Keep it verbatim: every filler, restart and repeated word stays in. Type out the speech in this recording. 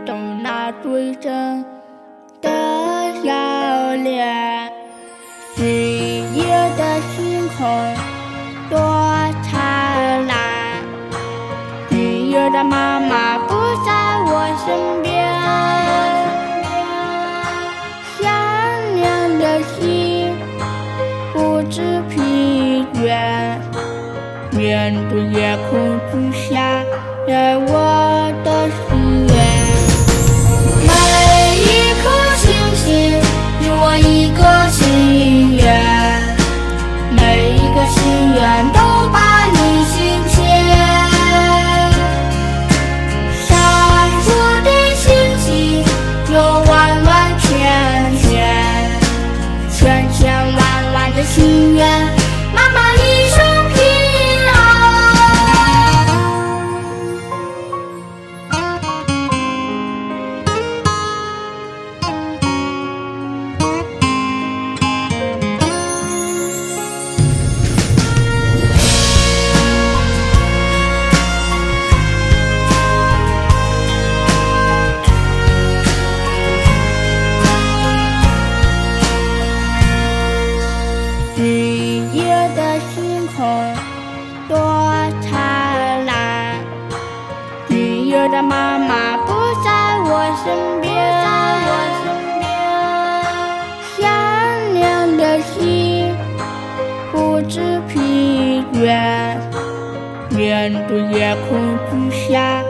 动那最真的笑脸。十一月的星空多灿烂，十一月的妈妈不在我身边，想念的心不知疲倦，面对夜空之下的我的心愿。每一颗星星是我一个心愿，每一个心愿都把你心牵。闪烁的星星有弯弯圈圈，圈圈弯弯的心愿，妈妈一生平十一月的星空多灿烂，十一月的妈妈不在我身边，想念的心不知疲倦，面对夜空之下